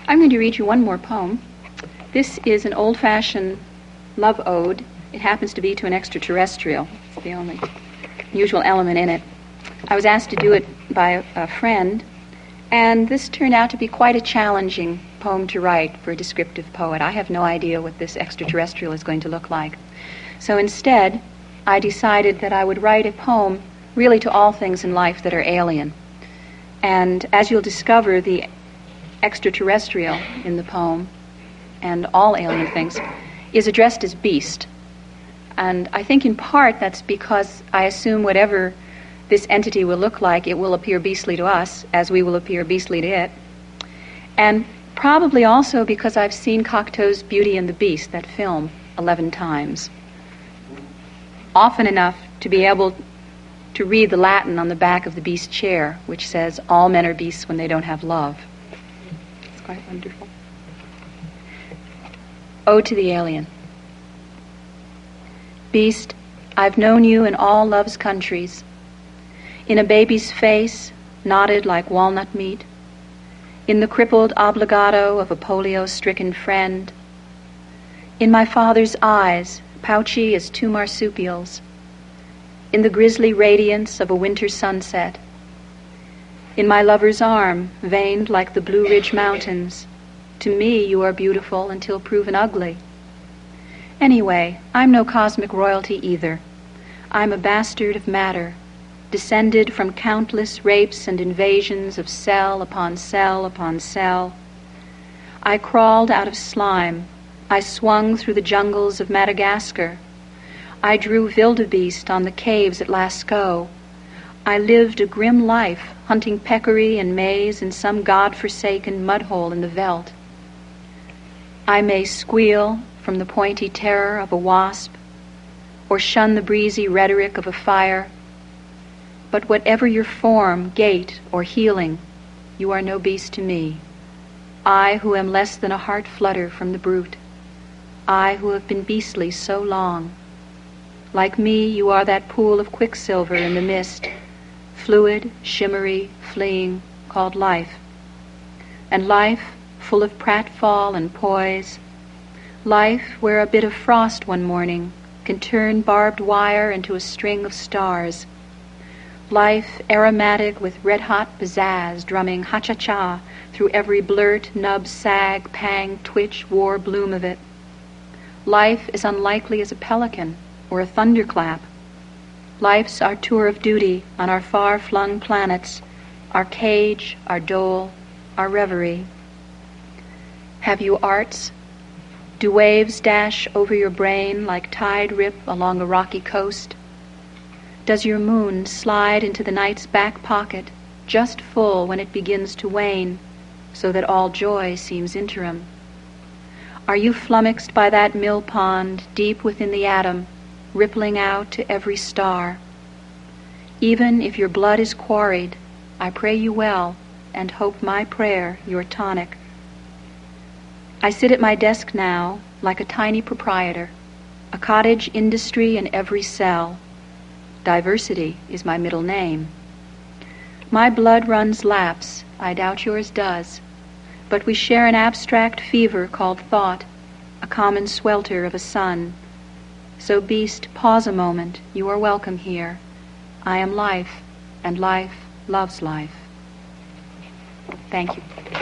I'm going to read you one more poem. This is an old-fashioned love ode. It happens to be to an extraterrestrial. It's the only usual element in it. I was asked to do it by a friend, and this turned out to be quite a challenging poem to write for a descriptive poet. I have no idea what this extraterrestrial is going to look like. So instead, I decided that I would write a poem really to all things in life that are alien. And as you'll discover, the extraterrestrial in the poem, and all alien things, is addressed as beast. And I think in part that's because I assume whatever this entity will look like, it will appear beastly to us, as we will appear beastly to it. And probably also because I've seen Cocteau's Beauty and the Beast, that film, 11 times. Often enough to be able to read the Latin on the back of the beast chair, which says, "All men are beasts when they don't have love." It's quite wonderful. Ode to the Alien. Beast, I've known you in all love's countries, in a baby's face, knotted like walnut meat, in the crippled obligato of a polio-stricken friend, in my father's eyes, pouchy as two marsupials, in the grisly radiance of a winter sunset, in my lover's arm, veined like the Blue Ridge Mountains. To me, you are beautiful until proven ugly. Anyway, I'm no cosmic royalty either. I'm a bastard of matter, descended from countless rapes and invasions of cell upon cell upon cell. I crawled out of slime. I swung through the jungles of Madagascar. I drew wildebeest on the caves at Lascaux. I lived a grim life, hunting peccary and maize in some god-forsaken mudhole in the veldt. I may squeal from the pointy terror of a wasp, or shun the breezy rhetoric of a fire, but whatever your form, gait, or healing, you are no beast to me. I who am less than a heart flutter from the brute. I who have been beastly so long. Like me, you are that pool of quicksilver in the mist, fluid, shimmery, fleeing, called life. And life, full of pratfall and poise, life where a bit of frost one morning can turn barbed wire into a string of stars. Life aromatic with red-hot pizzazz drumming ha-cha-cha through every blurt, nub, sag, pang, twitch, war bloom of it. Life as unlikely as a pelican or a thunderclap. Life's our tour of duty on our far-flung planets, our cage, our dole, our reverie. Have you arts? Do waves dash over your brain like tide rip along a rocky coast? Does your moon slide into the night's back pocket, just full when it begins to wane, so that all joy seems interim? Are you flummoxed by that mill pond deep within the atom, rippling out to every star? Even if your blood is quarried, I pray you well, and hope my prayer your tonic. I sit at my desk now like a tiny proprietor, a cottage industry in every cell. Diversity is my middle name. My blood runs laps, I doubt yours does, but we share an abstract fever called thought, a common swelter of a sun. So beast, pause a moment, you are welcome here. I am life, and life loves life. Thank you.